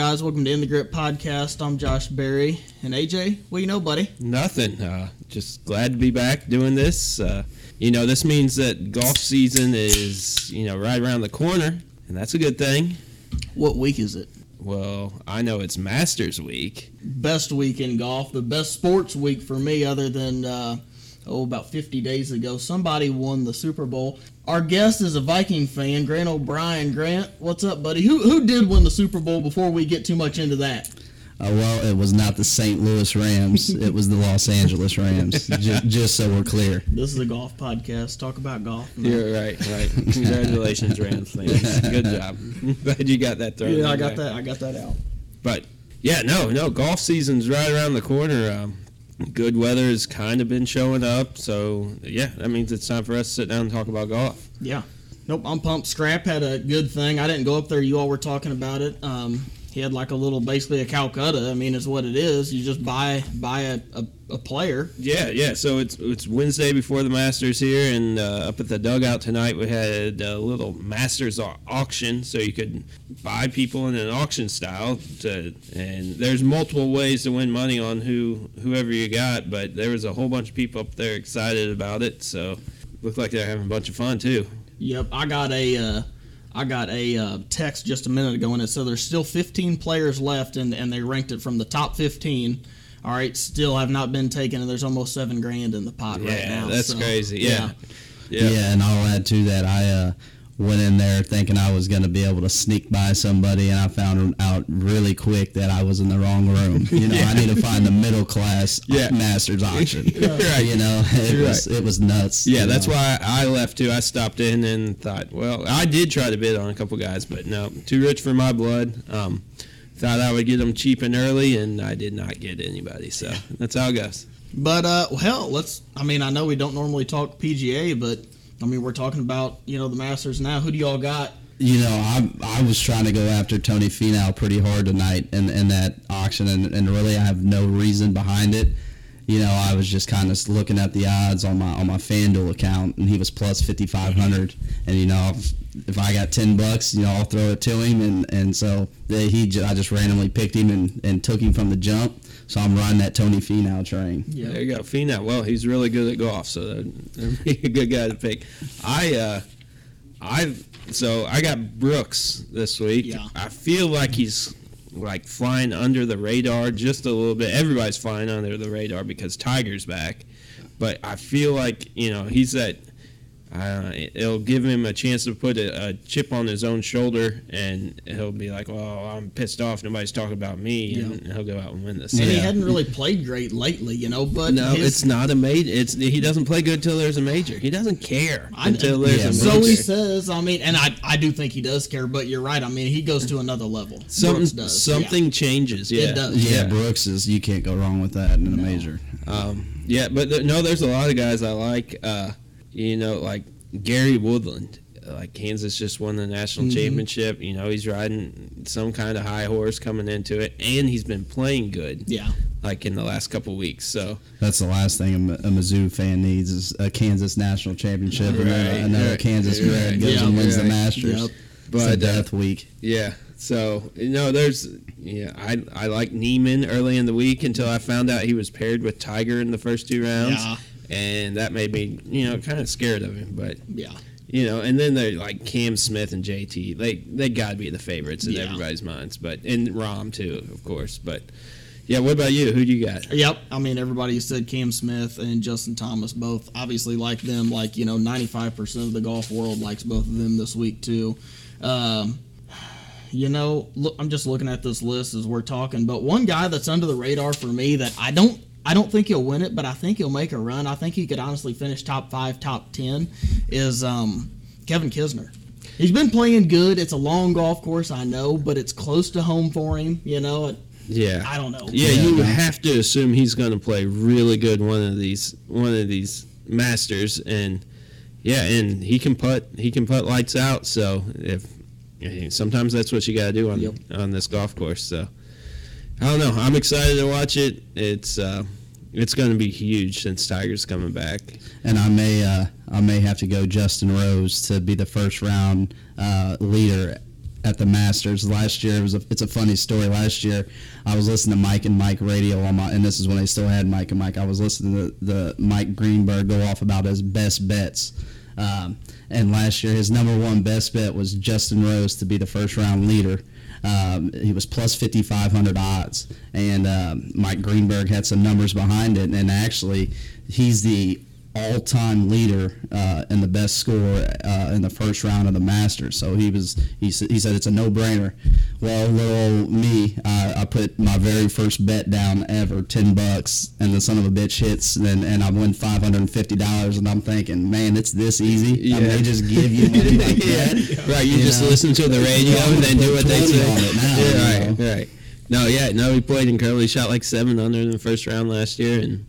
guys? Welcome to In the Grip Podcast. I'm Josh Berry. And AJ, what do you know, buddy? Nothing. Just glad to be back doing this. This means that golf season is, right around the corner, and that's a good thing. What week is it? Well, I know it's Masters Week. Best week in golf. The best sports week for me, other than, about 50 days ago, somebody won the Super Bowl. Our guest is a Viking fan, Grant O'Brien. Grant, what's up, buddy? Who did win the Super Bowl before we get too much into that? Well, it was not the St. Louis Rams. It was the Los Angeles Rams, just so we're clear. This is a golf podcast. Talk about golf. You're right. Congratulations, Rams fans. Good job. Glad you got that thrown. Yeah, I got that out. But, golf season's right around the corner. Good weather has kind of been showing up, so, that means it's time for us to sit down and talk about golf. Yeah. Nope, I'm pumped. Scrap had a good thing. I didn't go up there. You all were talking about it. He had like basically a Calcutta. I mean, it's what it is. You just buy a player. Yeah. So it's Wednesday before the Masters here, and up at the dugout tonight we had a little Masters auction, so you could buy people in an auction style. And there's multiple ways to win money on whoever you got, but there was a whole bunch of people up there excited about it. So looked like they're having a bunch of fun too. Yep, I got a text just a minute ago, and it said there's still 15 players left, and they ranked it from the top 15. All right, still have not been taken, and there's almost $7,000 in the pot right now. Yeah, that's crazy. Yeah, and I'll add to that, I went in there thinking I was going to be able to sneak by somebody, and I found out really quick that I was in the wrong room. I need to find the middle class Masters auction. Right. It was nuts. Yeah, that's why I left too. I stopped in and thought, well, I did try to bid on a couple guys, but no, too rich for my blood. Thought I would get them cheap and early, and I did not get anybody. So that's how it goes. But I know we don't normally talk PGA, but we're talking about, the Masters now. Who do y'all got? I was trying to go after Tony Finau pretty hard tonight in that auction, and really I have no reason behind it. I was just kind of looking at the odds on my FanDuel account, and he was plus 5,500. And if I got $10, I'll throw it to him, and so I just randomly picked him and took him from the jump. So I'm riding that Tony Finau train. Yeah, there you go, Finau. Well, he's really good at golf, so that'd be a good guy to pick. I got Brooks this week. Yeah. I feel like he's flying under the radar just a little bit. Everybody's flying under the radar because Tiger's back, but I feel like he's that. It'll give him a chance to put a chip on his own shoulder, and he'll be like, well, I'm pissed off. Nobody's talking about me, and he'll go out and win this. And he hadn't really played great lately, but... No, it's not a major. He doesn't play good until there's a major. He doesn't care until there's a major. So he says, and I do think he does care, but you're right. He goes to another level. Something changes, yeah. It does. Yeah, Brooks you can't go wrong with that in a major. There's a lot of guys I like. Like Gary Woodland, Kansas just won the national championship. He's riding some kind of high horse coming into it, and he's been playing good. Yeah, in the last couple weeks. So that's the last thing a Mizzou fan needs is a Kansas national championship. Right, another Kansas grad goes and wins the Masters. Yep. It's a death week. Yeah. So I like Neiman early in the week until I found out he was paired with Tiger in the first two rounds. Yeah. And that made me, kind of scared of him. But, yeah. And then they're like Cam Smith and JT. They got to be the favorites in everybody's minds. And Rahm, too, of course. But, what about you? Who do you got? Yep. Everybody said Cam Smith and Justin Thomas both obviously like them. 95% of the golf world likes both of them this week, too. Look, I'm just looking at this list as we're talking. But one guy that's under the radar for me that I don't think he'll win it, but I think he'll make a run. I think he could honestly finish top 5, top 10, is Kevin Kisner. He's been playing good. It's a long golf course, I know, but it's close to home for him, Yeah. I don't know. Yeah, you have to assume he's going to play really good one of these Masters, and he can putt lights out. So sometimes that's what you got to do on this golf course. So I don't know. I'm excited to watch it. It's going to be huge since Tiger's coming back. And I may have to go Justin Rose to be the first round leader at the Masters last year. It's a funny story. Last year, I was listening to Mike and Mike radio and this is when they still had Mike and Mike. I was listening to the Mike Greenberg go off about his best bets. And last year, his number one best bet was Justin Rose to be the first round leader. He was plus 5,500 odds, and Mike Greenberg had some numbers behind it, and actually, he's the all-time leader in the best score in the first round of the Masters. So he said it's a no-brainer. Well, little old me, I put my very first bet down ever, $10, and the son of a bitch hits, and I win $550, and I'm thinking, man, it's this easy. Yeah. I mean, they just give you money like that. Right, you just listen to the radio and then do what they say. On it now, Right. No, he played incredibly. He shot like 7 under in the first round last year, and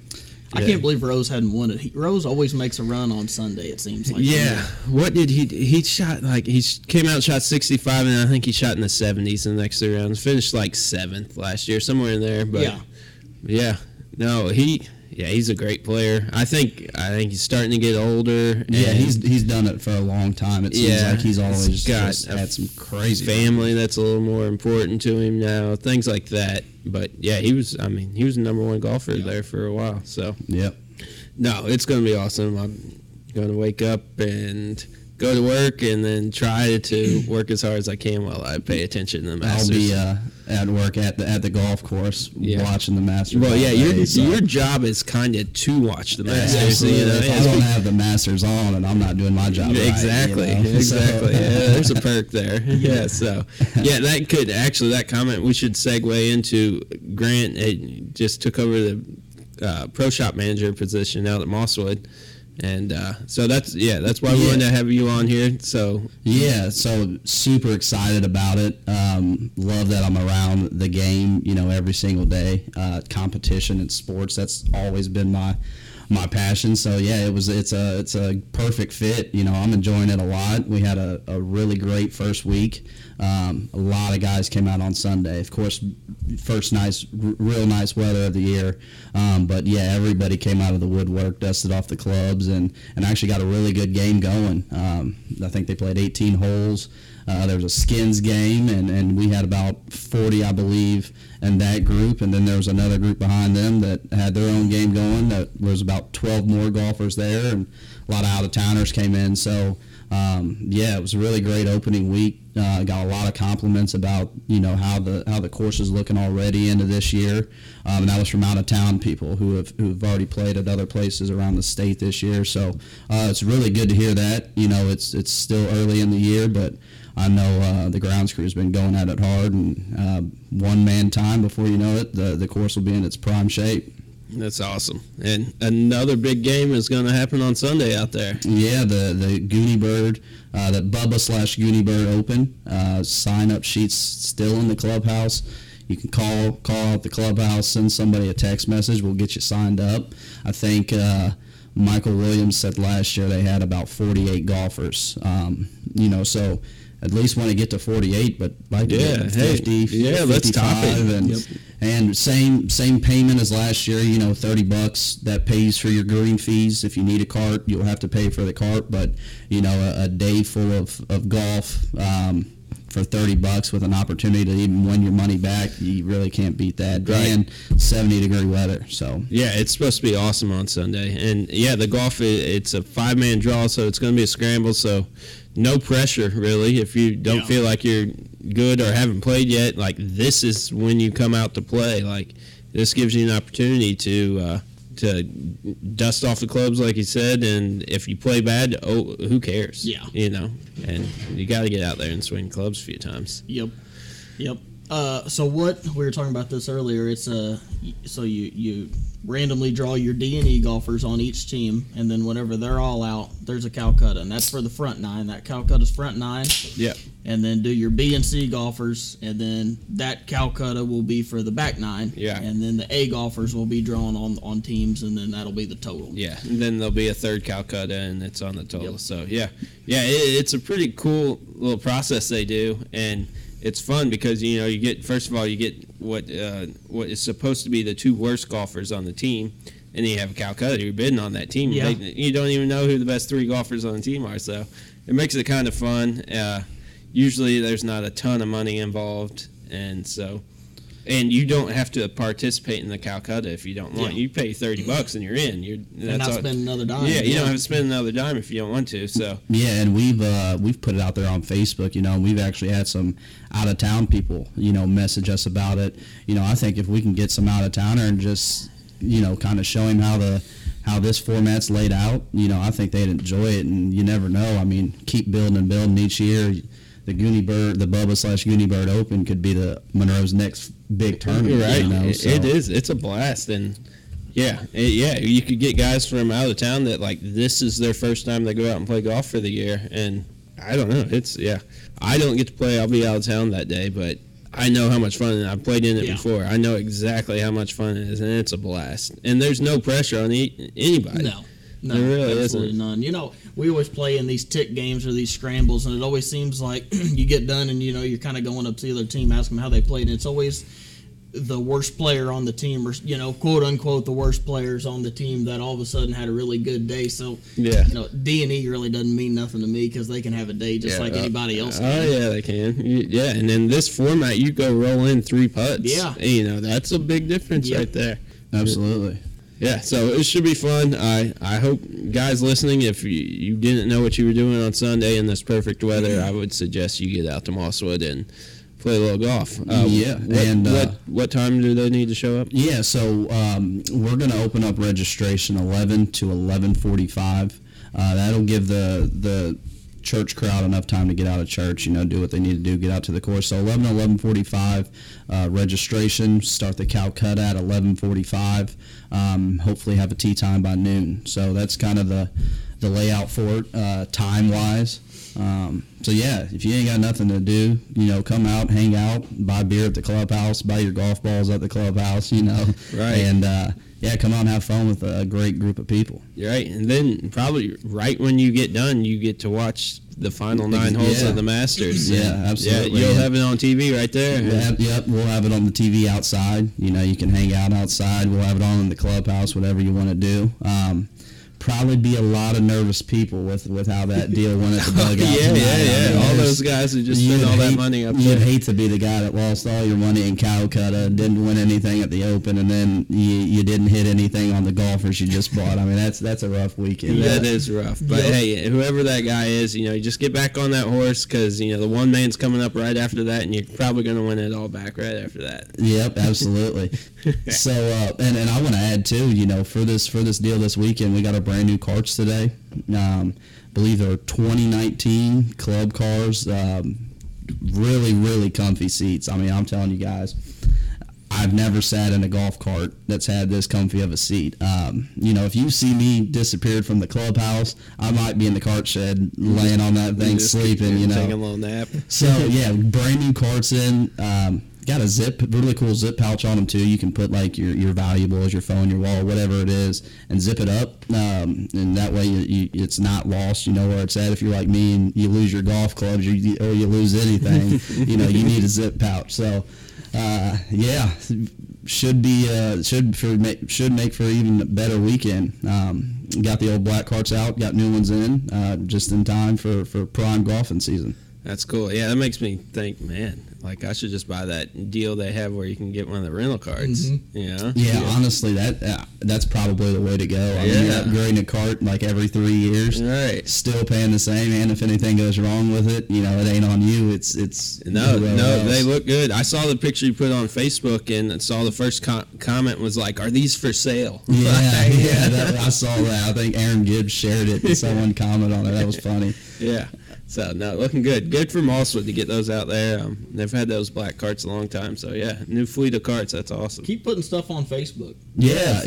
I can't believe Rose hadn't won it. Rose always makes a run on Sunday, it seems like. Yeah. What did he shot, like, he came out and shot 65, and I think he shot in the 70s in the next 3 rounds. Finished like 7th last year, somewhere in there. But yeah. No, he's a great player. I think he's starting to get older. Yeah, he's done it for a long time. It seems like he's always just had some crazy family that's a little more important to him now, things like that. But yeah, he was the number one golfer there for a while. So yep. No, it's going to be awesome. I'm going to wake up and go to work and then try to work as hard as I can while I pay attention to the Masters. I'll be at work at the golf course watching the Masters. Well, yeah, your job is kind of to watch the Masters. If I don't have the Masters on, and I'm not doing my job exactly, right, exactly. Yeah, there's a perk there. Yeah, so that could actually, that comment we should segue into. Grant just took over the pro shop manager position out at Mosswood. And so that's why we wanted to have you on here. So super excited about it. Love that I'm around the game, every single day. Competition in sports, that's always been my passion. So yeah, it's a perfect fit. I'm enjoying it a lot. We had a really great first week. A lot of guys came out on Sunday. Of course, first real nice weather of the year. But yeah, everybody came out of the woodwork, dusted off the clubs, and actually got a really good game going. I think they played 18 holes. There was a skins game, and we had about 40, I believe, in that group. And then there was another group behind them that had their own game going. That was about 12 more golfers there, and a lot of out-of-towners came in. So, it was a really great opening week. Got a lot of compliments about how the course is looking already into this year, and that was from out-of-town people who've already played at other places around the state this year. So it's really good to hear that. It's still early in the year, but I know the grounds crew's been going at it hard, and one man time before you know it, the course will be in its prime shape. That's awesome. And another big game is going to happen on Sunday out there. Yeah, the Goonie Bird, the Bubba / Goonie Bird Open. Sign-up sheets still in the clubhouse. You can call out the clubhouse, send somebody a text message. We'll get you signed up. I think Michael Williams said last year they had about 48 golfers. So at least want to get to 48, but like 50, 55, let's top it. And same payment as last year. $30 that pays for your green fees. If you need a cart, you'll have to pay for the cart. But a day full of golf for $30 with an opportunity to even win your money back, you really can't beat that. Right. And 70-degree weather. So yeah, it's supposed to be awesome on Sunday. And yeah, the golf, it's a 5-man draw, so it's going to be a scramble. So no pressure, really. If you don't feel like you're good or haven't played yet, like, this is when you come out to play. Like, this gives you an opportunity to dust off the clubs, like you said, and if you play bad, who cares? Yeah. And you got to get out there and swing clubs a few times. Yep. So what we were talking about this earlier. It's so you randomly draw your D&E golfers on each team, and then whenever they're all out, there's a Calcutta, and that's for the front 9. That Calcutta's front 9. Yep. And then do your B and C golfers, and then that Calcutta will be for the back 9. Yeah. And then the A golfers will be drawn on teams, and then that'll be the total. Yeah. And then there'll be a third Calcutta, and it's on the total. Yep. So it's a pretty cool little process they do, and it's fun because you get, first of all, you get what is supposed to be the 2 worst golfers on the team, and then you have a Calcutta. You're bidding on that team. Yeah. You don't even know who the best 3 golfers on the team are, so it makes it kind of fun. usually there's not a ton of money involved, and so. And you don't have to participate in the Calcutta if you don't want. Yeah. You pay $30 and you're in. And not spend another dime. Yeah, you don't have to spend another dime if you don't want to. So yeah, and we've put it out there on Facebook. We've actually had some out of town people, message us about it. I think if we can get some out of towner and just kind of show him how this format's laid out, I think they'd enjoy it. And you never know. I mean, keep building and building each year. The Bubba/Goonie Bird Open could be the Monroe's next big tournament. Right. So. It is. It's a blast. And, you could get guys from out of town that, this is their first time they go out and play golf for the year. And I don't know. I don't get to play. I'll be out of town that day, but I know how much fun, and I've played in it before. I know exactly how much fun it is, and it's a blast. And there's no pressure on anybody. No, there really absolutely isn't. none. We always play in these tick games or these scrambles, and it always seems like you get done and, you're kind of going up to the other team, asking them how they played, and it's always the worst player on the team or, quote unquote, the worst players on the team that all of a sudden had a really good day. So, D&E really doesn't mean nothing to me because they can have a day just like anybody else can. Oh, yeah, they can. Yeah, and in this format, you go roll in 3 putts. Yeah. That's a big difference right there. Absolutely. Yeah, so it should be fun. I hope, guys listening, if you didn't know what you were doing on Sunday in this perfect weather, I would suggest you get out to Mosswood and play a little golf. What time do they need to show up? Yeah, so we're going to open up registration 11 to 11:45. That'll give the church crowd enough time to get out of church, do what they need to do, get out to the course. So 11 to 11:45 registration, start the Calcutta at 11:45. Hopefully have a tee time by noon. So that's kind of the layout for it time-wise. So yeah, if you ain't got nothing to do, come out, hang out, buy beer at the clubhouse, buy your golf balls at the clubhouse, Right. And come out and have fun with a great group of people. You're right, and then probably right when you get done, you get to watch the final 9 holes of the Masters. Yeah, absolutely. Yeah, you'll have it on TV right there. We'll have it on the TV outside. You can hang out outside. We'll have it on in the clubhouse, whatever you want to do. Probably be a lot of nervous people with how that deal went at the dugout tonight. Yeah. All those guys who just spent all that money up there. You'd hate to be the guy that lost all your money in Calcutta, didn't win anything at the Open, and then you didn't hit anything on the golfers you just bought. I mean, that's a rough weekend. That is rough. But hey, whoever that guy is, you just get back on that horse because the one man's coming up right after that, and you're probably going to win it all back right after that. Yep, absolutely. So, and I want to add too, for this deal this weekend, we got a brand new carts today. Believe they're 2019 club cars. Really, really comfy seats. I mean, I'm telling you guys, I've never sat in a golf cart that's had this comfy of a seat. If you see me disappeared from the clubhouse, I might be in the cart shed laying on that thing sleeping. Taking a little nap. So yeah, brand new carts in. Got a really cool zip pouch on them too. You can put your valuables, your phone, your wallet, whatever it is, and zip it up. And that way it's not lost. You know where it's at. If you're like me and you lose your golf clubs or you lose anything, you need a zip pouch. So should make for an even better weekend. Got the old black carts out, got new ones in, just in time for prime golfing season. That's cool. Yeah, that makes me think, man, I should just buy that deal they have where you can get one of the rental cards. Mm-hmm. Yeah, honestly, that's probably the way to go. I mean, you're upgrading a cart every 3 years. Right. Still paying the same, and if anything goes wrong with it, it ain't on you. It's no, they look good. I saw the picture you put on Facebook and saw the first comment was like, "Are these for sale?" Yeah, I saw that. I think Aaron Gibbs shared it and someone commented on it. That was funny. Yeah. So, no, looking good. Good for Mosswood to get those out there. They've had those black carts a long time. So, yeah, new fleet of carts. That's awesome. Keep putting stuff on Facebook. Yeah.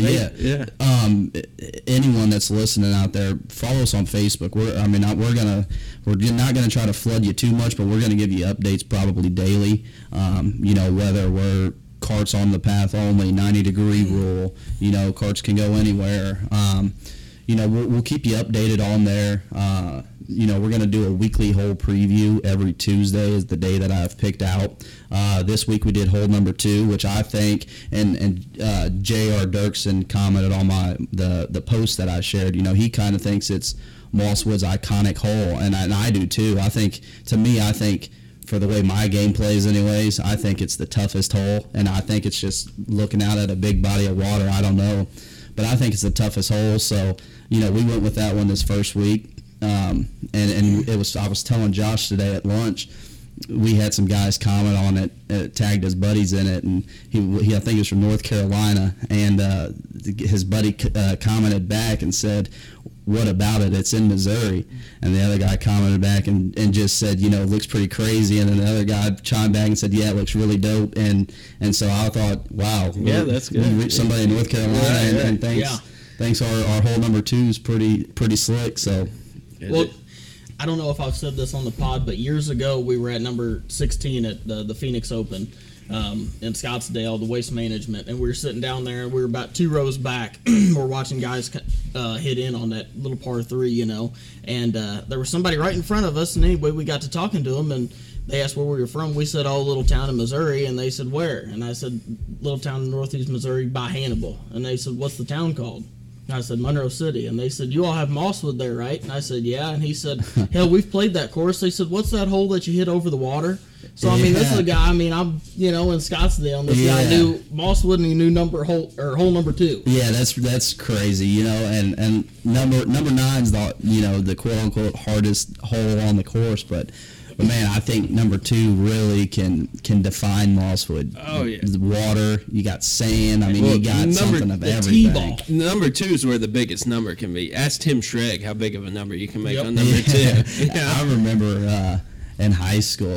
Anyone that's listening out there, follow us on Facebook. We're not gonna try to flood you too much, but we're gonna give you updates probably daily. Whether we're carts on the path only, 90-degree rule. Carts can go anywhere. We'll keep you updated on there. We're going to do a weekly hole preview. Every Tuesday is the day that I've picked out. This week we did hole number 2, which I think, and J.R. Dirksen commented on the post that I shared. He kind of thinks it's Mosswood's iconic hole, and I do too. I think for the way my game plays anyways, I think it's the toughest hole, and I think it's just looking out at a big body of water. I don't know, but I think it's the toughest hole. So, we went with that one this first week, and it was. I was telling Josh today at lunch, we had some guys comment on it, tagged his buddies in it, and he I think he was from North Carolina, and his buddy commented back and said, "What about it? It's in Missouri." And the other guy commented back and just said, it looks pretty crazy. And then the other guy chimed back and said, "Yeah, it looks really dope." And so I thought, wow, yeah, that's good. We reached somebody in North Carolina, and thanks our hole number 2 is pretty slick. So, well, I don't know if I've said this on the pod, but years ago we were at number 16 at the Phoenix Open in Scottsdale, the Waste Management, and we were sitting down there, and we were about 2 rows back. We're watching guys hit in on that little par 3, and there was somebody right in front of us, and anyway, we got to talking to them, and they asked where we were from. We said, "Oh, little town in Missouri," and they said, "Where?" And I said, "Little town in northeast Missouri by Hannibal." And they said, "What's the town called?" And I said, "Monroe City." And they said, "You all have Mosswood there, right?" And I said, "Yeah." And he said, "Hell, we've played that course." They said, "What's that hole that you hit over the water?" So, I mean, this is a guy, I'm, in Scottsdale, and this guy knew Mosswood, and he knew hole number 2. Yeah, that's crazy, and number 9's the quote-unquote hardest hole on the course, but man, I think number 2 really can define Mosswood. Oh, yeah. The water, you got sand, you got something of everything. T-ball. Number 2 is where the biggest number can be. Ask Tim Schrag how big of a number you can make on number 2. Yeah. I remember in high school,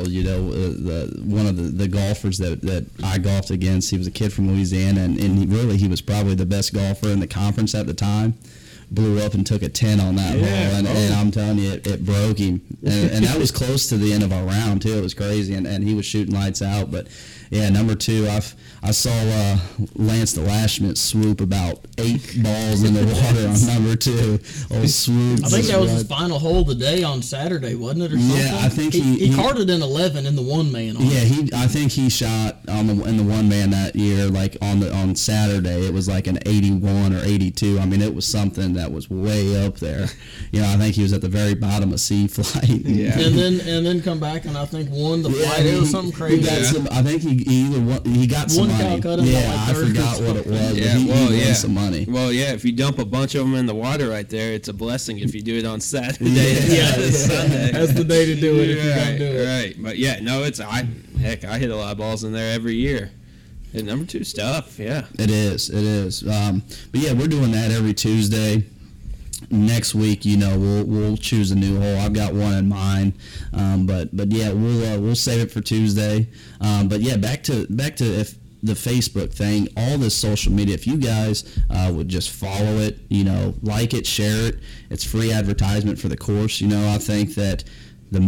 one of the golfers that I golfed against, he was a kid from Louisiana, and he was probably the best golfer in the conference at the time. Blew up and took a 10 on that hole, and I'm telling you, it broke him. And that was close to the end of our round, too. It was crazy, and he was shooting lights out. But, yeah, number 2, I saw Lance DeLashman swoop about 8 balls in the water on number 2. Old swoop. I think that was his final hole of the day on Saturday, wasn't it, or something? Yeah, I think he carded in 11 in the one-man. I think he shot in the one-man that year, like on Saturday. It was like an 81 or 82. It was something that was way up there. I think he was at the very bottom of C flight. Yeah. And then come back and I think won the flight. It was something crazy. I think he got some money. Calcutta, I forgot what it was. Yeah, but he won some money. Well, yeah, if you dump a bunch of them in the water right there, it's a blessing if you do it on Saturday. Sunday. That's the day to do it if you're going to do it. Right, but yeah, no, I hit a lot of balls in there every year. And number 2 stuff, yeah. It is. But yeah, we're doing that every Tuesday. Next week, we'll choose a new hole. I've got one in mind, but yeah, we'll save it for Tuesday. But yeah, back to if the Facebook thing, all this social media. If you guys would just follow it, like it, share it. It's free advertisement for the course. I think that the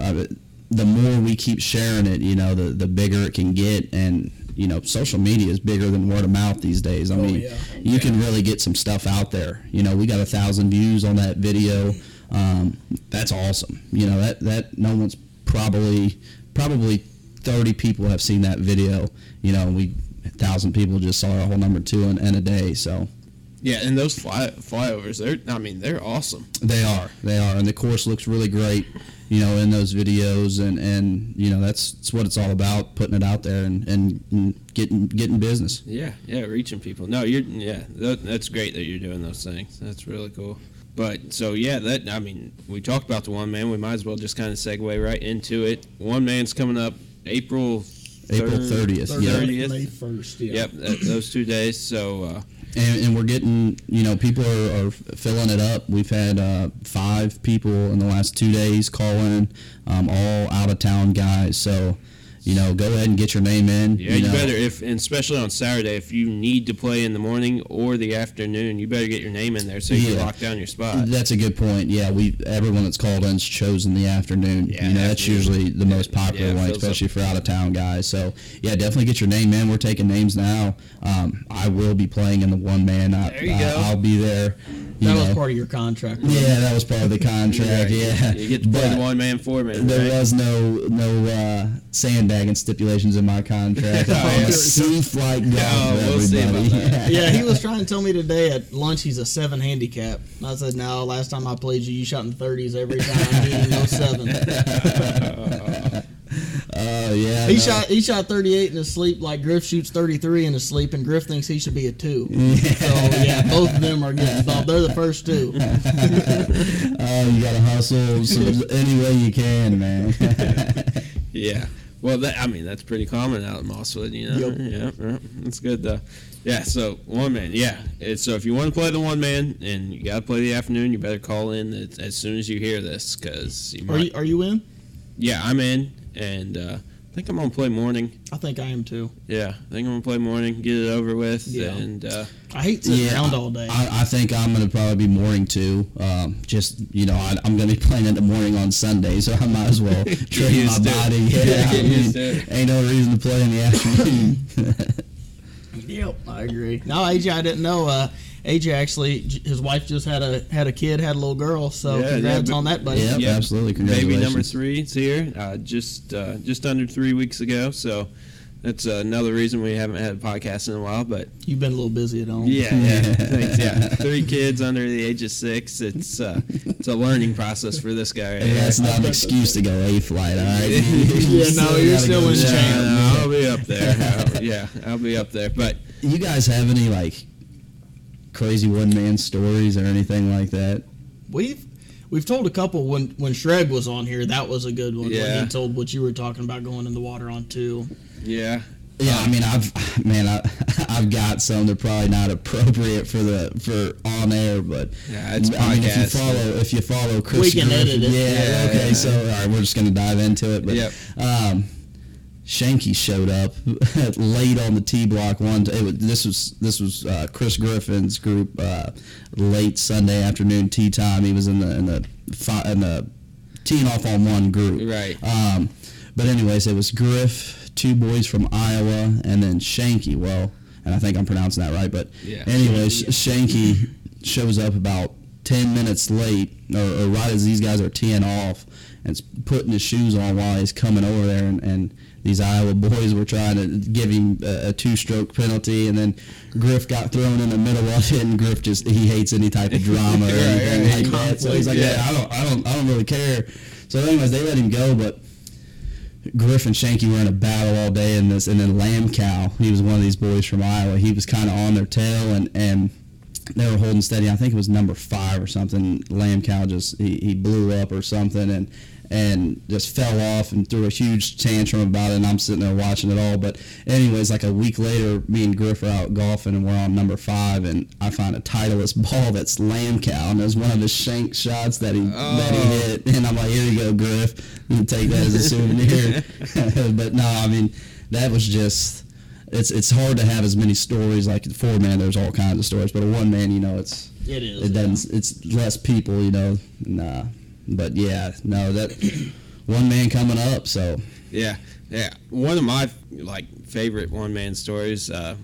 more we keep sharing it, the bigger it can get, and social media is bigger than word of mouth these days. You can really get some stuff out there. We got 1,000 views on that video. That's awesome. That no one's probably 30 people have seen that video. 1,000 people just saw our hole number 2 in a day. So. Yeah, and those flyovers, they're awesome. They are, and the course looks really great. In those videos, and that's what it's all about, putting it out there and getting business. Yeah, reaching people. No, that's great that you're doing those things. That's really cool. But so yeah, we talked about the one man. We might as well just kind of segue right into it. One man's coming up April 30th. May 1st. Yeah. Yep, those 2 days. So. And we're getting, people are filling it up. We've had 5 people in the last 2 days call in, all out-of-town guys. So, go ahead and get your name in. Yeah, you better, and especially on Saturday, if you need to play in the morning or the afternoon, you better get your name in there so you can lock down your spot. That's a good point. Yeah, everyone that's called in's chosen the afternoon. Yeah, that's usually the most popular one, especially for out-of-town guys. So, yeah, definitely get your name in. We're taking names now. I will be playing in the one-man. There you go. I'll be there. You That was know. part of your contract. wasn't Yeah, it? that was part of the contract. Yeah, You get to play the But one-man, four-man. there right? was no sandbagging stipulations in my contract. I'm a safe-like golf we'll see about everybody. that. Yeah, he was trying to tell me today at lunch he's a 7 handicap. I said, no, last time I played you shot in the 30s every time. You didn't know 7. Oh yeah. He shot 38 in his sleep like Griff shoots 33 in his sleep, and Griff thinks he should be a 2. So, yeah, both of them are getting bumped. They're the first 2. Oh, you gotta hustle any way you can, man. Yeah. Well, that's pretty common out in Mosswood, you know. Yep. Yeah, that's good though. Yeah. So one man. Yeah. So if you want to play the one man and you got to play the afternoon, you better call in as soon as you hear this, because you might. Are you in? Yeah, I'm in, and I think I'm gonna play morning. I think I am too. Yeah, I think I'm gonna play morning, get it over with, Yeah. and I hate sitting around all day. I think I'm going to probably be morning too. Just, I'm going to be playing in the morning on Sunday, so I might as well train my used to it. body. Yeah, Yeah, get used to it. ain't no reason to play in the afternoon. Yep, I agree. No, AJ, I didn't know. AJ actually, his wife just had a kid, had a little girl. So Yeah, congrats yeah, on that, buddy. Yep, absolutely. Congratulations. baby number 3 is here, just under 3 weeks ago. So that's another reason we haven't had a podcast in a while. But You've been a little busy at home. yeah, thanks. Yeah, 3 kids under the age of 6. It's a learning process for this guy. Right And here. that's not an excuse to go A flight, all right? Yeah, no, you're gotta still go in down. shape. No, I'll be up there. I'll be up there. But You guys have any, crazy one-man stories or anything like that? We've told a couple when Shreg was on here. That was a good one. When Yeah. he told what you were talking about going in the water on 2. yeah, Yeah, I mean, I've got some. They're probably not appropriate for on air, but Yeah, it's I mean, podcast. if you follow Chris, We can Griffin- edit it. Yeah, okay. Yeah. So all right, we're just gonna dive into it. But Yep. Shanky showed up late on the T block one. This was Chris Griffin's group. Late Sunday afternoon tea time. He was in the teeing off on one group. right. But anyways, it was Griff, 2 boys from Iowa, and then Shanky. Well, and I think I'm pronouncing that right. But Yeah. anyways, Shanky shows up about 10 minutes late, or right as these guys are teeing off, and is putting his shoes on while he's coming over there, and these Iowa boys were trying to give him a 2-stroke penalty, and then Griff got thrown in the middle of it, and Griff he hates any type of drama or anything like that. So he's like, Yeah. I don't really care. So anyways, they let him go, but Griff and Shanky were in a battle all day in this, and then Lamb Cow, he was one of these boys from Iowa. He was kind of on their tail, and they were holding steady. I think it was number 5 or something. Lamb Cow just he blew up or something, and just fell off and threw a huge tantrum about it, and I'm sitting there watching it all. But anyways, like a week later, me and Griff are out golfing, and we're on number 5, and I find a Titleist ball that's Lamb Cow, and it was one of his shank shots that he hit, and I'm like, here you go, Griff, you can take that as a souvenir. But no, I mean, that was just... It's hard to have as many stories. Like the 4-man, there's all kinds of stories, but a 1-man, It is. it doesn't. It's less people, Nah, but yeah, no, that 1-man coming up. So Yeah. One of my favorite one-man stories. It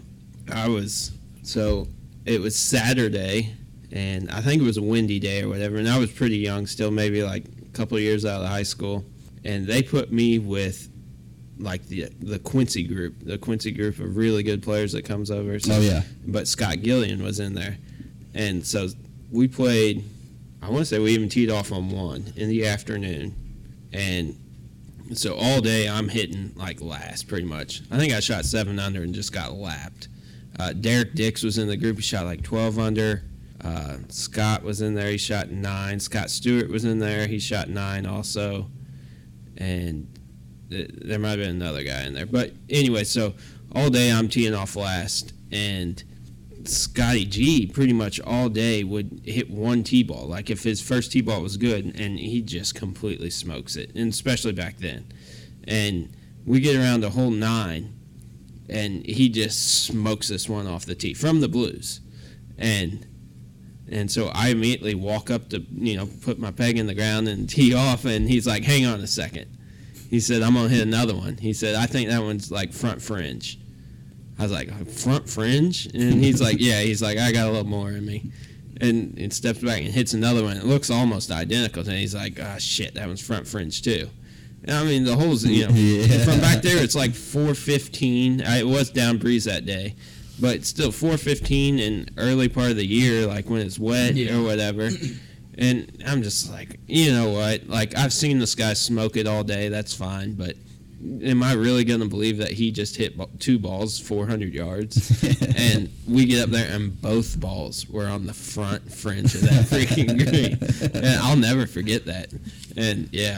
was Saturday, and I think it was a windy day or whatever, and I was pretty young still, maybe a couple of years out of high school, and they put me with the Quincy group of really good players that comes over. So, Oh, yeah. But Scott Gillian was in there, and so we played. I want to say we even teed off on 1 in the afternoon, and so all day I'm hitting last pretty much. I think I shot 7 under and just got lapped. Derek Dix was in the group. He shot 12 under. Scott was in there. He shot 9. Scott Stewart was in there. He shot 9 also, and there might have been another guy in there. But anyway, so all day I'm teeing off last, and Scotty G pretty much all day would hit 1 tee ball. If his first tee ball was good, and he just completely smokes it, and especially back then. And we get around to hole 9, and he just smokes this one off the tee from the blues. And so I immediately walk up to, put my peg in the ground and tee off, and he's like, hang on a second. He said, I'm going to hit another one. He said, I think that one's front fringe. I was like, front fringe? And he's like, yeah. He's like, I got a little more in me. and steps back and hits another one. It looks almost identical. And he's like, "Ah, shit, that one's front fringe too." And I mean, the holes, from back there, it's like 415. It was down breeze that day, but still 415 in early part of the year, like when it's wet or whatever. And I'm just like, you know what? Like, I've seen this guy smoke it all day. That's fine, but am I really going to believe that he just hit 2 balls 400 yards? And we get up there and both balls were on the front fringe of that freaking green. And I'll never forget that. And yeah,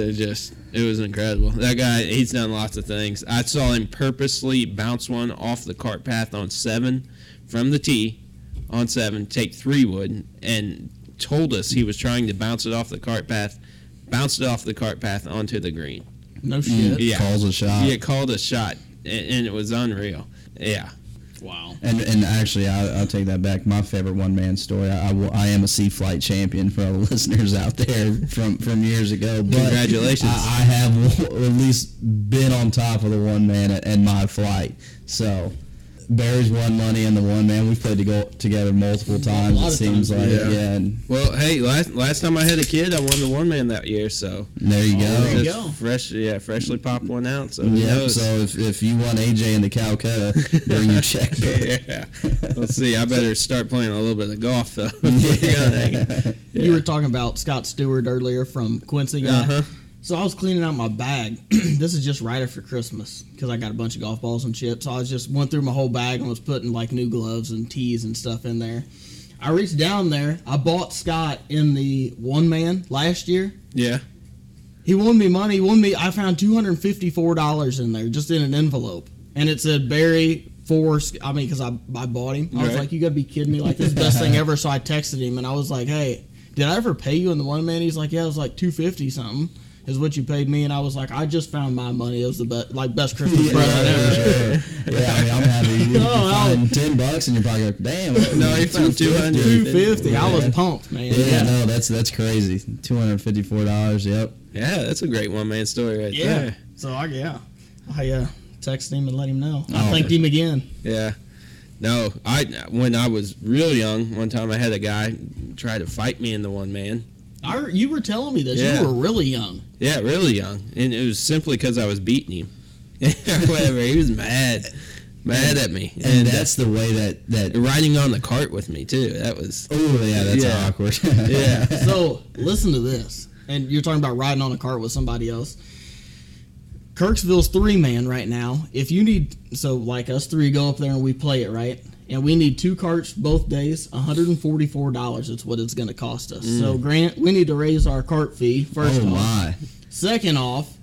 it was incredible. That guy, he's done lots of things. I saw him purposely bounce one off the cart path on 7 from the tee on 7, take 3-wood, and told us he was trying to bounce it off the cart path, bounced it off the cart path onto the green. No shit. Yeah. Calls a shot. Yeah, called a shot, and it was unreal. Yeah. Wow. And actually, I'll take that back. My favorite one-man story, I am a sea flight champion for our listeners out there from years ago. But Congratulations. I have at least been on top of the one-man at my flight. So Barry's won money in the one-man. We've played together multiple times, it seems like. Yeah. And well, hey, last time I had a kid, I won the one-man that year, so. There you go. There you go. Freshly popped one out, so Yeah, so if you want AJ in the Calcutta, bring your checkbook. Yeah. Let's see, I better start playing a little bit of golf, though. You were talking about Scott Stewart earlier from Quincy guy. Uh-huh. So I was cleaning out my bag. This is just right after Christmas because I got a bunch of golf balls and chips. So I just went through my whole bag and was putting like new gloves and tees and stuff in there. I reached down there. I bought Scott in the one-man last year. Yeah. He won me money. I found $254 in there just in an envelope. And it said Barry because I bought him. I was like, you got to be kidding me. Like, this is the best thing ever. So I texted him and I was like, hey, did I ever pay you in the one-man? He's like, yeah, it was like $250 something. Is what you paid me, and I was like, I just found my money. It was the best Christmas present ever. Yeah, I mean, I'm happy. You find $10 in your pocket. Damn. No, he found 200. $250. I was pumped, man. Yeah, no, that's crazy. $254. Yep. Yeah, that's a great one-man story right there. So I texted him and let him know. I thanked him again. Yeah. No, when I was real young, one time I had a guy try to fight me in the one-man. You were telling me this. Yeah. You were really young. Yeah, really young. And it was simply because I was beating him. Whatever. He was mad at me. And that's the way that riding on the cart with me, too. That was... Oh, yeah, that's awkward. Yeah. So, listen to this. And you're talking about riding on a cart with somebody else. Kirksville's 3-man right now. If you need... So, like us 3 go up there and we play it, right? And we need 2 carts both days, $144 is what it's going to cost us. So, Grant, we need to raise our cart fee, first off. My. Second off,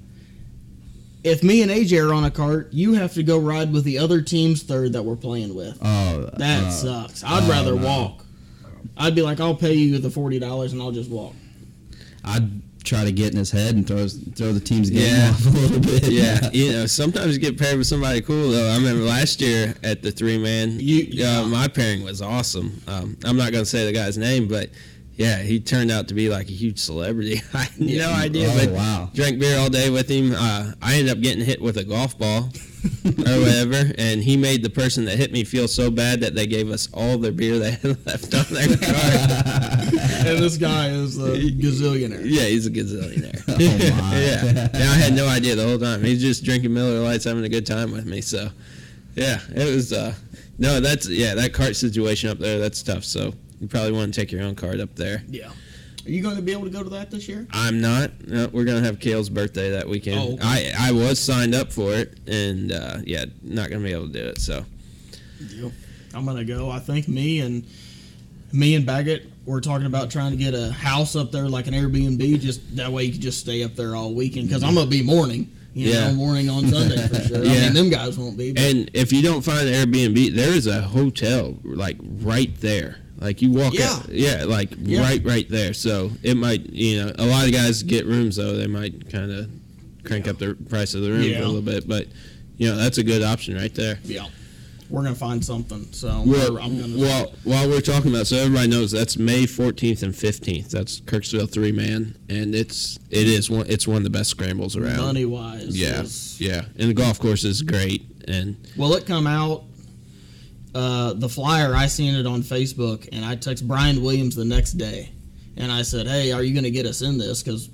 if me and AJ are on a cart, you have to go ride with the other team's third that we're playing with. Oh, that sucks. I'd rather walk. I'd be like, I'll pay you the $40 and I'll just walk. I'd try to get in his head and throw the team's game off a little bit. Yeah, sometimes you get paired with somebody cool, though. I remember last year at the 3-man, my pairing was awesome. I'm not going to say the guy's name, but yeah, he turned out to be like a huge celebrity. I had no idea, but drank beer all day with him. I ended up getting hit with a golf ball or whatever, and he made the person that hit me feel so bad that they gave us all their beer they had left on their car. And this guy is a gazillionaire. Yeah, he's a gazillionaire. Oh, my. Yeah. Now, I had no idea the whole time. He's just drinking Miller Lights, having a good time with me. So, yeah, it was, that cart situation up there, that's tough. So, you probably want to take your own cart up there. Yeah. Are you going to be able to go to that this year? I'm not. No, we're going to have Kale's birthday that weekend. Oh, okay. I was signed up for it, and, not going to be able to do it, so. I'm going to go. I think me and Baggett were talking about trying to get a house up there, like an Airbnb, just that way you can just stay up there all weekend, because I'm going to be morning. Morning on Sunday for sure. I mean, them guys won't be. But. And if you don't find an Airbnb, there is a hotel, like, right there. Like, you walk out. Yeah, like, right there. So, it might, a lot of guys get rooms, though. They might kind of crank up the price of the room for a little bit. But, that's a good option right there. Yeah. We're going to find something. So, I'm going to... While we're talking about, so everybody knows that's May 14th and 15th. That's Kirksville 3-man. And it's one of the best scrambles around. Money-wise. Yeah. And the golf course is great. And will it come out the flyer, I seen it on Facebook, and I text Brian Williams the next day, and I said, "Hey, are you going to get us in this?" Because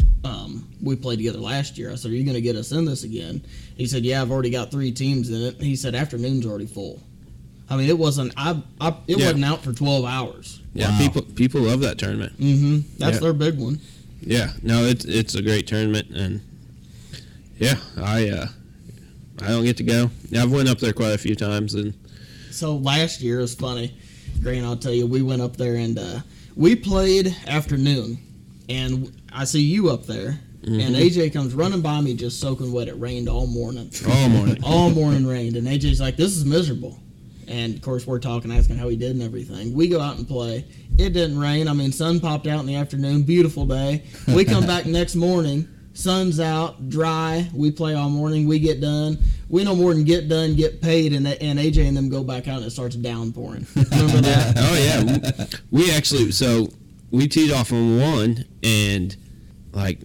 we played together last year. I said, "Are you going to get us in this again?" He said, "Yeah, I've already got 3 teams in it." He said, "Afternoon's already full." I mean, it wasn't. It wasn't out for 12 hours. Yeah, Wow. people love that tournament. That's their big one. Yeah, no, it's a great tournament, and yeah, I don't get to go. Yeah, I've went up there quite a few times, and So last year is funny. Grant, I'll tell you, we went up there and we played afternoon, and I see you up there, and AJ comes running by me just soaking wet. It rained all morning. all morning. All morning rained, and AJ's like, "This is miserable." And of course, we're talking, asking how he did and everything. We go out and play. It didn't rain. I mean, sun popped out in the afternoon. Beautiful day. We come back next morning. Sun's out, dry. We play all morning. We get done. We no more than get done, get paid, and AJ and them go back out and it starts downpouring. Remember that? Oh yeah, we actually we teed off on 1, and like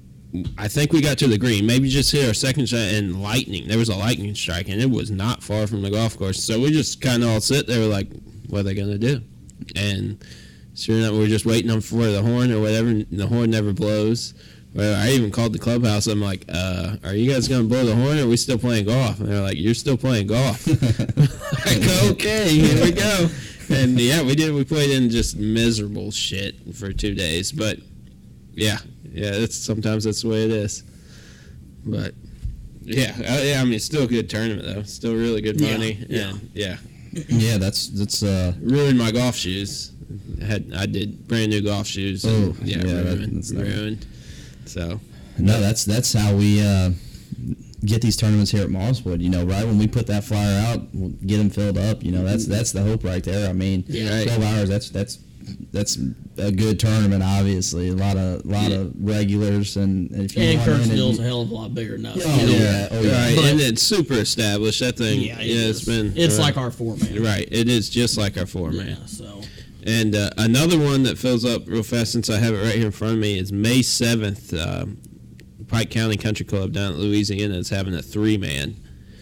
I think we got to the green, maybe just hit our second shot, and lightning. There was a lightning strike, and it was not far from the golf course. So we just kind of all sit there like, what are they gonna do? And sure enough, we were just waiting for the horn or whatever. And the horn never blows. Well, I even called the clubhouse. I'm like, are you guys going to blow the horn, or are we still playing golf? And they're like, you're still playing golf. Like, okay, here we go. And, yeah, we did. We played in just miserable shit for 2 days. But, yeah, sometimes that's the way it is. But, yeah, I mean, it's still a good tournament, though. Still really good money. Yeah. And, yeah. Yeah, that's Ruined my golf shoes. I did brand new golf shoes. Oh, And, yeah, that's ruined. So no, that's how we get these tournaments here at Mosswood. You know, right when we put that flyer out, we'll get them filled up. You know, that's the hope right there. I mean, Yeah. 12 hours. That's a good tournament. Obviously, a lot of regulars, and if you And want in, Kirksville's a hell of a lot bigger now. Oh, you know? yeah. Oh, yeah. Right, But- and it's super established. That thing, It's like our 4-man. right. It is just like our 4-man. Yeah, so And another one that fills up real fast, since I have it right here in front of me, is May 7th. Pike County Country Club down in Louisiana is having a 3-man,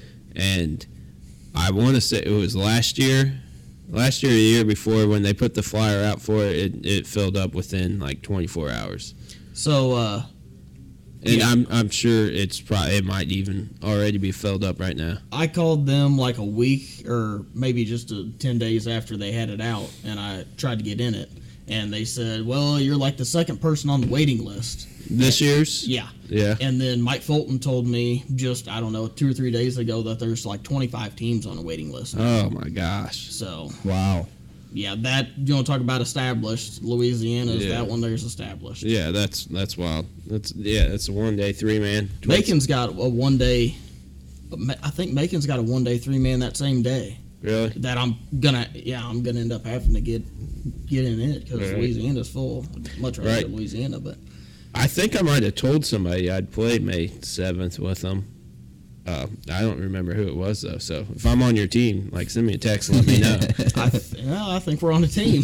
and I want to say it was last year or the year before, when they put the flyer out for it, it filled up within like 24 hours. So, And Yeah. I'm sure it might even already be filled up right now. I called them like a week or maybe just 10 days after they had it out, and I tried to get in it. And they said, "Well, you're like the second person on the waiting list." This year's? Yeah. Yeah. And then Mike Fulton told me just, I don't know, 2 or 3 days ago that there's like 25 teams on the waiting list. Oh my gosh. So, wow. yeah, that, you want to talk about established. Louisiana's, Yeah. that one there's established. Yeah, that's wild. It's a 1-day 3-man. Macon's got a 1-day, I think Macon's got a 1-day 3-man that same day. Really? That I'm gonna end up having to get in it because Right. Louisiana's full. Much rather Right. Louisiana, but I think I might have told somebody I'd play May 7th with them. I don't remember who it was, though. So if I'm on your team, like, send me a text and let me know. I think we're on a team.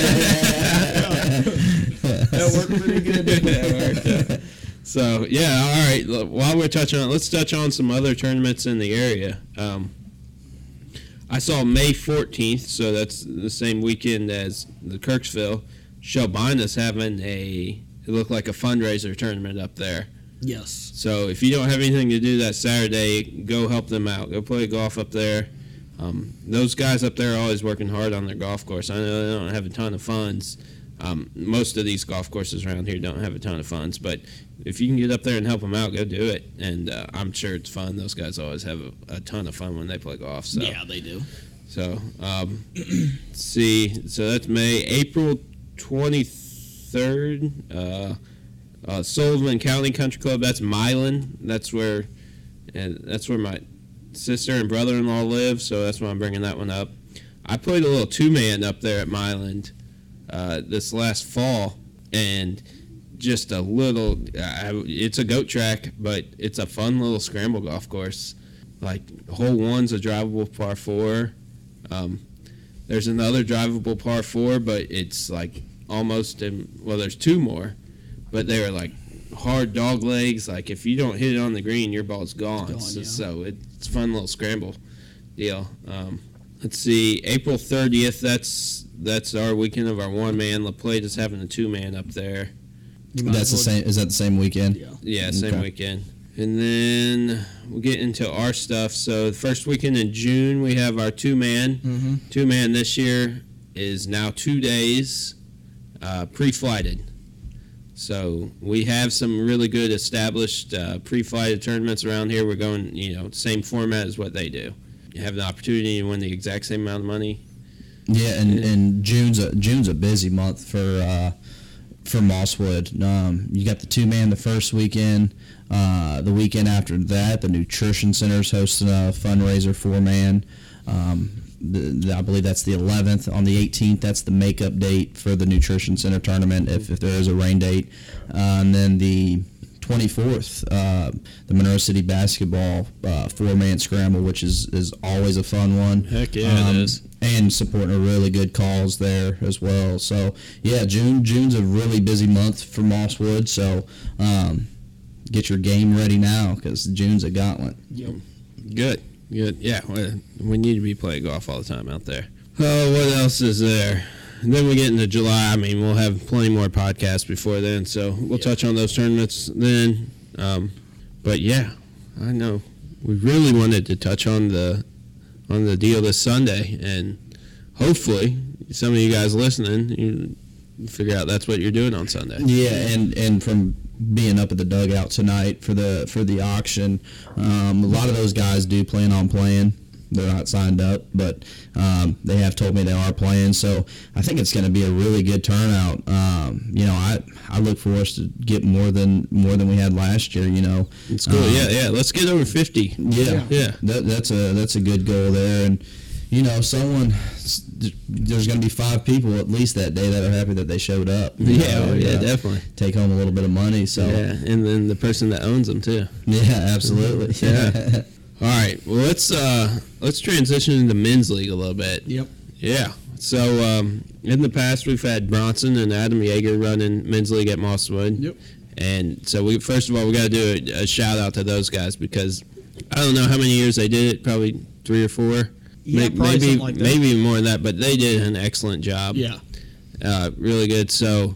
That worked pretty good. So, yeah, all right. While we're touching on it, let's touch on some other tournaments in the area. I saw May 14th, so that's the same weekend as the Kirksville. Shelbina's having it looked like a fundraiser tournament up there. Yes. So if you don't have anything to do that Saturday, go help them out. Go play golf up there. Those guys up there are always working hard on their golf course. I know they don't have a ton of funds. Most of these golf courses around here don't have a ton of funds, but if you can get up there and help them out, go do it. And I'm sure it's fun. Those guys always have a ton of fun when they play golf. So. Yeah, they do. So, let's see. So that's May. April 23rd, Sullivan County Country Club. That's Milan. That's where my sister and brother-in-law live, so that's why I'm bringing that one up. I played a little 2-man up there at Milan this last fall, and just a little, it's a goat track, but it's a fun little scramble golf course. Like, hole 1's a drivable par 4. There's another drivable par 4, but it's like almost, there's 2 more, but they were like hard dog legs. Like, if you don't hit it on the green, your ball's gone. So it's a fun little scramble deal. let's see, April 30th. That's our weekend of our one-man. La Plata is having a two-man up there. That's the same. Is that the same weekend? Yeah, same weekend. And then we'll get into our stuff. So the first weekend in June, we have our two-man. Mm-hmm. Two-man this year is now 2 days pre-flighted. So we have some really good established pre-flighted tournaments around here. We're going, same format as what they do. You have the opportunity to win the exact same amount of money. Yeah, and June's a busy month for Mosswood. You got the two-man the first weekend. The weekend after that, the Nutrition Center is hosting a fundraiser four-man. I believe that's the 11th. On the 18th, that's the makeup date for the Nutrition Center tournament, if there is a rain date. And then the 24th, the Monroe City Basketball four-man scramble, which is always a fun one. Heck yeah, it is. And supporting a really good cause there as well. So, yeah, June's a really busy month for Mosswood. So, get your game ready now because June's a gauntlet. Yep. Good. Yeah, we need to be playing golf all the time out there. Oh, what else is there? And then we get into July. I mean, we'll have plenty more podcasts before then, so we'll touch on those tournaments then. But yeah, I know we really wanted to touch on the deal this Sunday, and hopefully some of you guys listening, you figure out that's what you're doing on Sunday. Yeah, and from being up at the dugout tonight for the auction, a lot of those guys do plan on playing. They're not signed up, but they have told me they are playing. So I think it's going to be a really good turnout. I look for us to get more than we had last year. It's cool. Yeah. Let's get over 50. Yeah. That's a good goal there, and there's going to be 5 people at least that day that are happy that they showed up. Definitely. Take home a little bit of money. So yeah, and then the person that owns them too. Yeah, absolutely. Yeah. All right. Well, let's transition into men's league a little bit. Yep. Yeah. So in the past, we've had Bronson and Adam Yeager running men's league at Mosswood. Yep. And so we got to do a shout out to those guys because I don't know how many years they did it. Probably 3 or 4. Yeah, maybe like that. maybe even more than that. But they did an excellent job. Yeah. Really good. So.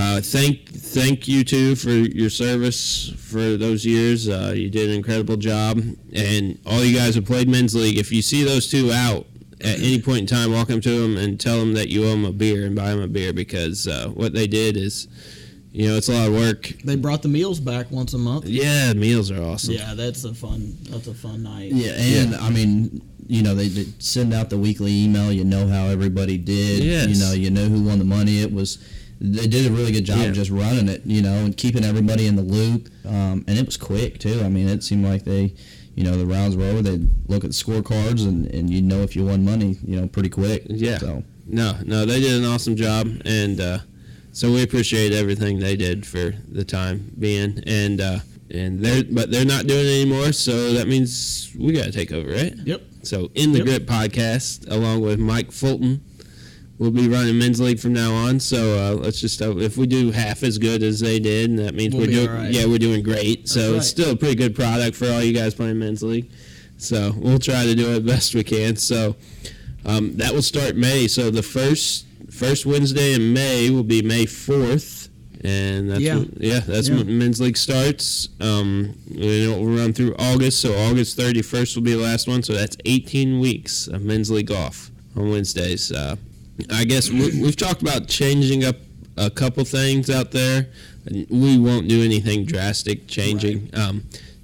Thank you two for your service for those years. You did an incredible job, and all you guys have played men's league. If you see those two out at any point in time, walk up to them and tell them that you owe them a beer and buy them a beer because what they did is, it's a lot of work. They brought the meals back once a month. Yeah, meals are awesome. Yeah, that's a fun night. Yeah, and I mean, they send out the weekly email. You know how everybody did. Yes. You know who won the money. They did a really good job of just running it, and keeping everybody in the loop. And it was quick, too. I mean, it seemed like the rounds were over. They'd look at the scorecards, and you'd know if you won money, pretty quick. Yeah. So. No, they did an awesome job. And so we appreciate everything they did for the time being. And they're not doing it anymore, so that means we got to take over, right? Yep. So In the Grip podcast, along with Mike Fulton, we'll be running men's league from now on. So let's just if we do half as good as they did, and that means we're doing we're doing great. So it's still a pretty good product for all you guys playing men's league. So we'll try to do it best we can. So that will start May. So the first Wednesday in May will be May 4th, and that's when men's league starts. We'll run through August. So August 31st will be the last one. So that's 18 weeks of men's league golf on Wednesdays. I guess we've talked about changing up a couple things out there. We won't do anything drastic changing. Right.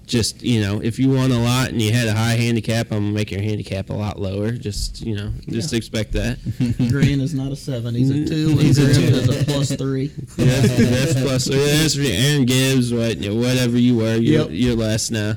If you won a lot and you had a high handicap, I'm going to make your handicap a lot lower. Just expect that. Green is not a 7. He's a 2. He's a 2. Is a +3. That's plus 3. That's for Aaron Gibbs, whatever you were. You're less now.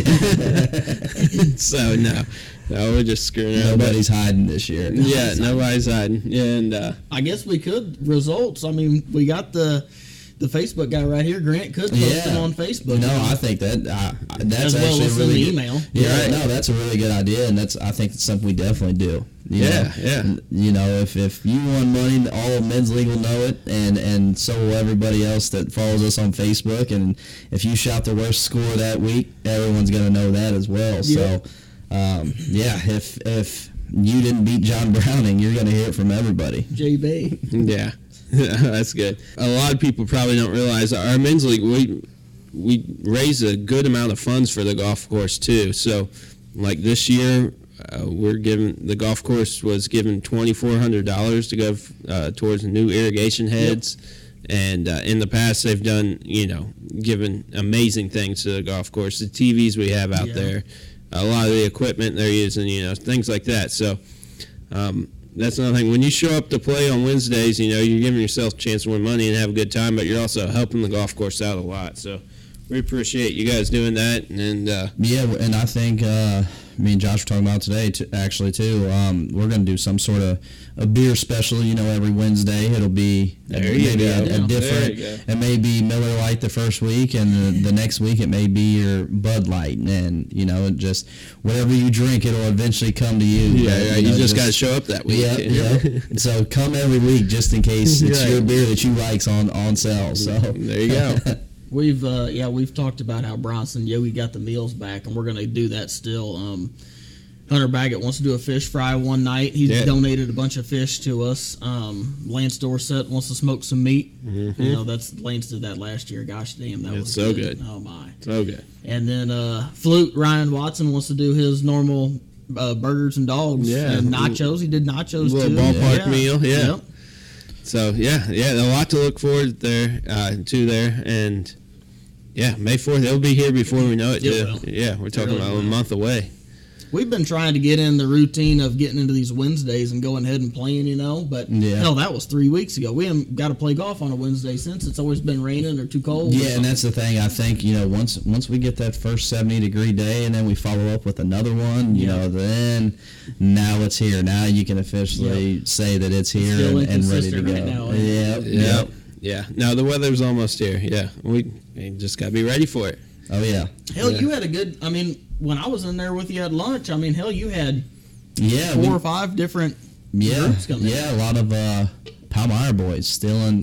So, no. No, we're just screwing around. Nobody's hiding this year. Yeah, nobody's hiding. Yeah, and I guess we could results. I mean, we got the Facebook guy right here. Grant could post them on Facebook. No, I think that's as well actually as a really the email. Yeah, right. No, that's a really good idea, and I think it's something we definitely do. Yeah. If you won money, all of men's league will know it, and so will everybody else that follows us on Facebook. And if you shot the worst score that week, everyone's going to know that as well. Yeah. So. If you didn't beat John Browning, you're going to hear it from everybody. JB. Yeah, that's good. A lot of people probably don't realize our men's league, we raise a good amount of funds for the golf course too. So, like this year, the golf course was given $2,400 to go towards new irrigation heads. Yep. And in the past, they've done, given amazing things to the golf course. The TVs we have out there, a lot of the equipment they're using, things like that. So that's another thing. When you show up to play on Wednesdays, you're giving yourself a chance to win money and have a good time, but you're also helping the golf course out a lot. So we appreciate you guys doing that. And and I think me and Josh were talking about today, we're going to do some sort of a beer special, every Wednesday. It'll be maybe a different, it may be Miller Lite the first week, and the next week it may be your Bud Light, and, just whatever you drink, it'll eventually come to you. Yeah, you just got to show up that week. Yeah. So come every week just in case it's your beer that you like's on sale. So there you go. We've talked about how Bronson Yogi got the meals back, and we're going to do that still. Hunter Baggett wants to do a fish fry one night. He donated a bunch of fish to us. Lance Dorsett wants to smoke some meat. Mm-hmm. Lance did that last year. Gosh damn, that was so good. Oh my, so good. And then Flute Ryan Watson wants to do his normal burgers and dogs and nachos. He did nachos little too. Ballpark meal. Yeah. Yep. So a lot to look forward there and. Yeah, May 4th. They'll be here before we know it, too. Yeah, we're talking about a month away. We've been trying to get in the routine of getting into these Wednesdays and going ahead and playing, but hell, that was 3 weeks ago. We haven't got to play golf on a Wednesday since. It's always been raining or too cold. Yeah, and that's the thing. I think, once we get that first 70-degree day and then we follow up with another one, then now it's here. Now you can officially say that it's here and ready to go. Right now, Yep. Yeah. Now the weather's almost here. Yeah. We just got to be ready for it. Oh, yeah. Hell, you had a good, when I was in there with you at lunch, you had 4 or 5 different groups coming in. Yeah, a lot of Palmyra boys stealing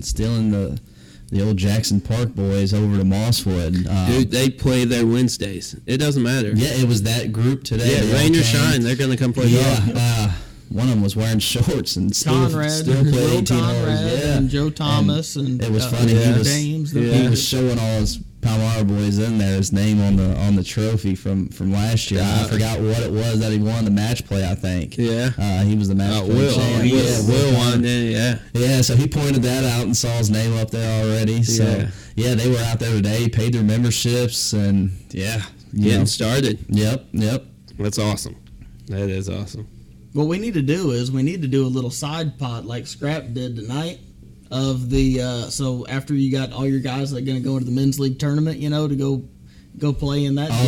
the old Jackson Park boys over to Mosswood. Dude, they play their Wednesdays. It doesn't matter. Yeah, it was that group today. Yeah, rain or shine, they're going to come play golf. One of them was wearing shorts and still played Will 18 Conrad holes. and Joe Thomas and it was funny. He was showing all his Palmyra boys in there, his name on the trophy from last year. I forgot what it was that he won the match play. I think. Yeah. He was the match play. Will won. Yeah. Yeah. So he pointed that out and saw his name up there already. So they were out there today, paid their memberships, and getting started. Yep. That's awesome. That is awesome. What we need to do is a little side pot like Scrap did tonight of the so after you got all your guys that are going to go into the men's league tournament, to go play in that.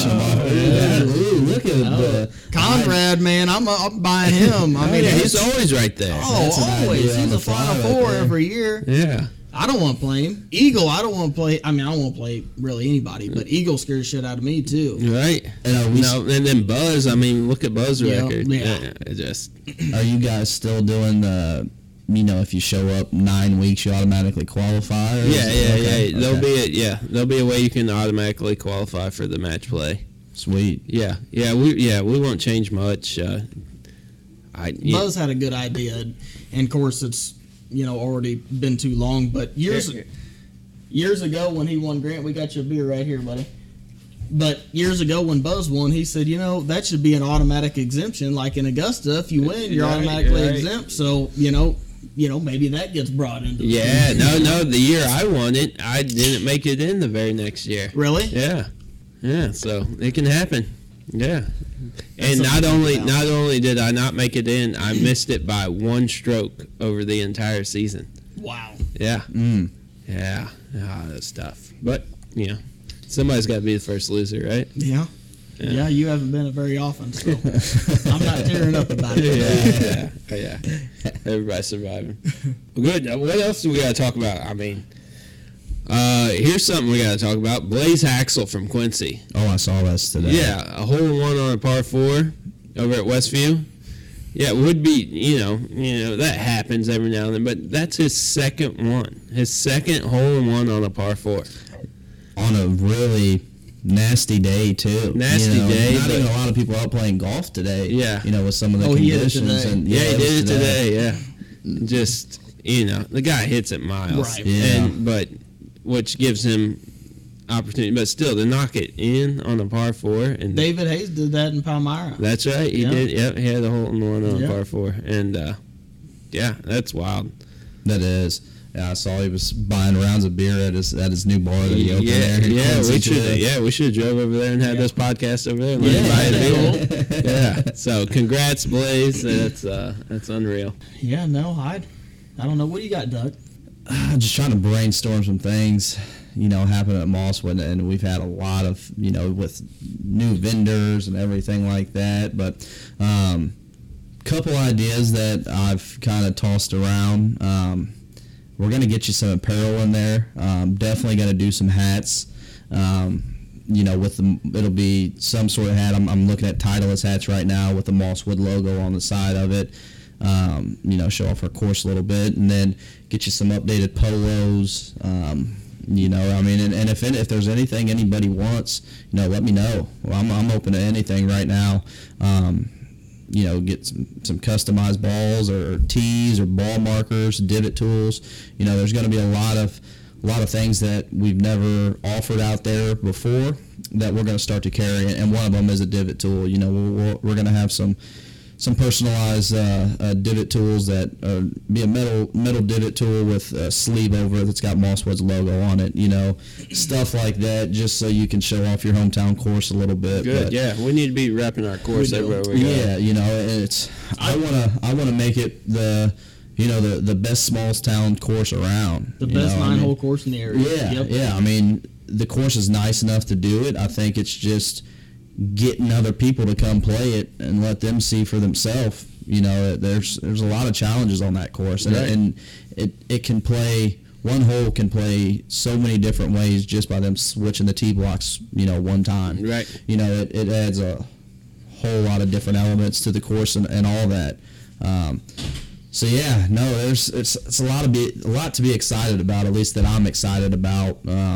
Look at Conrad, man, I'm buying him. He's always right there. Oh, always. He's a Final Four every year. Yeah. I don't want to play him. Eagle, I don't want to play. I don't want to play really anybody, but Eagle scares shit out of me too. Right. And then Buzz. Look at Buzz's record. Yeah. Are you guys still doing the? If you show up 9 weeks, you automatically qualify. Yeah. There'll be a way you can automatically qualify for the match play. Sweet. Yeah. We won't change much. Buzz had a good idea, and of course it's. Already been too long, but years ago when he won Grant, we got you a beer right here, buddy. But years ago when Buzz won, he said, that should be an automatic exemption. Like in Augusta, if you win, you're automatically exempt. So, maybe that gets brought into the no. The year I won it, I didn't make it in the very next year. Really? Yeah. So it can happen. Yeah. And not only did I not make it in, I missed it by 1 stroke over the entire season. Wow. Yeah. Yeah. That's tough. But, somebody's got to be the first loser, right? Yeah. Yeah, you haven't been it very often, so I'm not tearing up about it. Yeah. Everybody's surviving. Well, good. What else do we got to talk about? Here's something we got to talk about. Blaze Haxel from Quincy. Oh, I saw this today. Yeah, a hole-in-one on a par 4 over at Westview. Yeah, it would be, that happens every now and then, but that's his second one. His second hole-in-one on a par 4. On a really nasty day too. Nasty day, Not but- even a lot of people out playing golf today. Yeah. With some of the He hit it conditions. today. And Yeah, he it was did it today. Yeah, just the guy hits it miles, Right. Yeah. but which gives him opportunity, but still to knock it in on a par 4. And David Hayes did that in Palmyra. that's right, he Yeah. did. Yep, he had a hole in one on Yeah. par 4, and that's wild. That is. Yeah, I saw he was buying rounds of beer at his new bar that he opened there. in Quincy today. We should have drove over there and had this podcast over there. And let him buy a beer. Yeah. So congrats, Blaze. That's unreal. Yeah, no, I don't know. What do you got, Doug? Just trying to brainstorm some things, happening at Mosswood, and we've had a lot of, with new vendors and everything like that. But couple ideas that I've kind of tossed around. We're going to get you some apparel in there. Definitely going to do some hats. It'll be some sort of hat. I'm looking at Titleist hats right now with the Mosswood logo on the side of it. Show off our course a little bit, and then get you some updated polos. And if there's anything anybody wants, let me know. Well, I'm open to anything right now. Get some customized balls or tees or ball markers, divot tools. There's going to be a lot of things that we've never offered out there before that we're going to start to carry, and one of them is a divot tool. We're going to have some personalized divot tools that be a metal divot tool with a sleeve over it that's got Mosswood's logo on it. Stuff like that, just so you can show off your hometown course a little bit. Good. But, Yeah, we need to be repping our course everywhere we go. Yeah, I want to make it the best small town course around. The best 9-hole course in the area. Yeah, Yep. yeah. I mean, the course is nice enough to do it. I think it's just getting other people to come play it and let them see for themselves. There's a lot of challenges on that course, and, Right. and it can play. One hole can play so many different ways just by them switching the tee blocks, one time. Right. It adds a whole lot of different elements to the course and all that. So yeah, no, it's a lot to be excited about. At least that I'm excited about.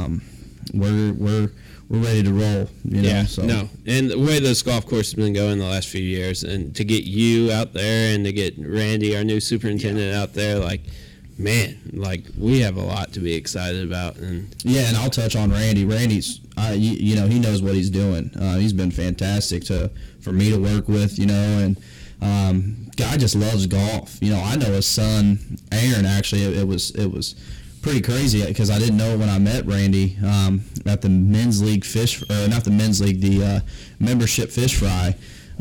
We're ready to roll. No, and the way this golf course has been going the last few years, and to get you out there and to get Randy, our new superintendent, out there, man, we have a lot to be excited about. And yeah, and I'll touch on Randy. Randy's, he knows what he's doing. He's been fantastic for me to work with, and guy just loves golf. I know his son, Aaron. Actually, it was pretty crazy because I didn't know when I met Randy at the men's league the membership fish fry.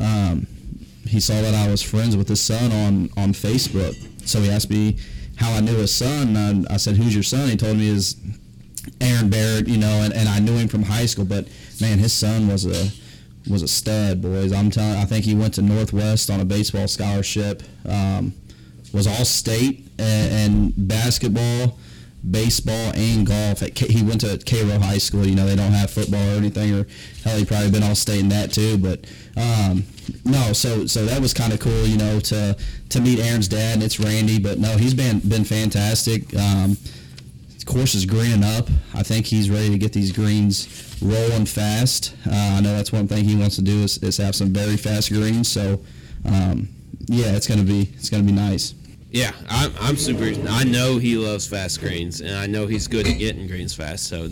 He saw that I was friends with his son on Facebook, so he asked me how I knew his son. I said, "Who's your son?" He told me his Aaron Barrett, and I knew him from high school. But man, his son was a stud, boys. I'm telling. I think he went to Northwest on a baseball scholarship. Was all state and basketball, baseball, and golf. He went to Cairo High School. They don't have football or anything, or hell, he probably been all state in that too. But no, so that was kind of cool, to meet Aaron's dad, and it's Randy. But no, he's been fantastic. Course is greening up. I think he's ready to get these greens rolling fast. I know that's one thing he wants to do is have some very fast greens. So yeah, it's gonna be nice. yeah, I'm super. I know he loves fast greens, and I know he's good at getting greens fast. So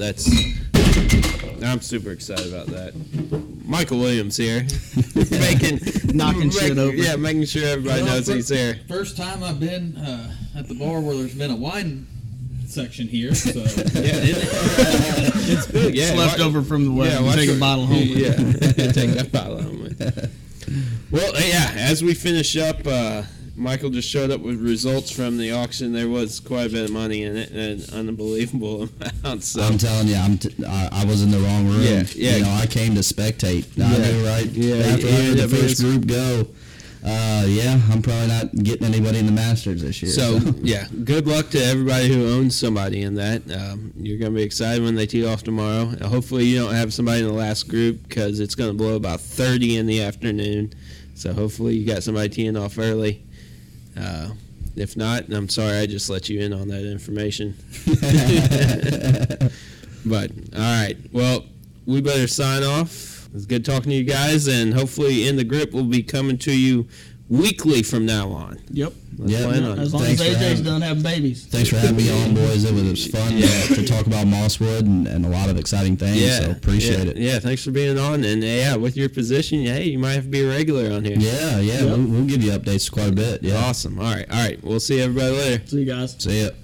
I'm super excited about that. Michael Williams here, Knocking shit over. Yeah, making sure everybody knows he's here. First time I've been at the bar where there's been a wine section here. So Yeah, it's good. Yeah, It's left over from the wedding. Take a bottle home. Yeah, take that bottle home with. Well, yeah. As we finish up, Michael just showed up with results from the auction. There was quite a bit of money in it, an unbelievable amount. So I'm telling you, I was in the wrong room. Yeah. I came to spectate. I knew, right? Yeah, After I heard the first was- group go, I'm probably not getting anybody in the Masters this year. So, yeah, good luck to everybody who owns somebody in that. You're going to be excited when they tee off tomorrow. Hopefully you don't have somebody in the last group because it's going to blow about 30 in the afternoon. So hopefully you got somebody teeing off early. If not, I'm sorry I just let you in on that information. But, all right. Well, we better sign off. It was good talking to you guys, and hopefully In the Grip will be coming to you weekly from now on. Yep. Let's Yeah. plan on it. As long Thanks as for AJ's having- done having babies. Thanks for having me on, boys. It was fun to talk about Mosswood and a lot of exciting things. So appreciate it. Yeah, thanks for being on. And yeah, with your position, hey, you might have to be a regular on here. Yeah. Yep. We'll give you updates quite a bit. Yeah. Awesome. All right. We'll see everybody later. See you guys. See ya.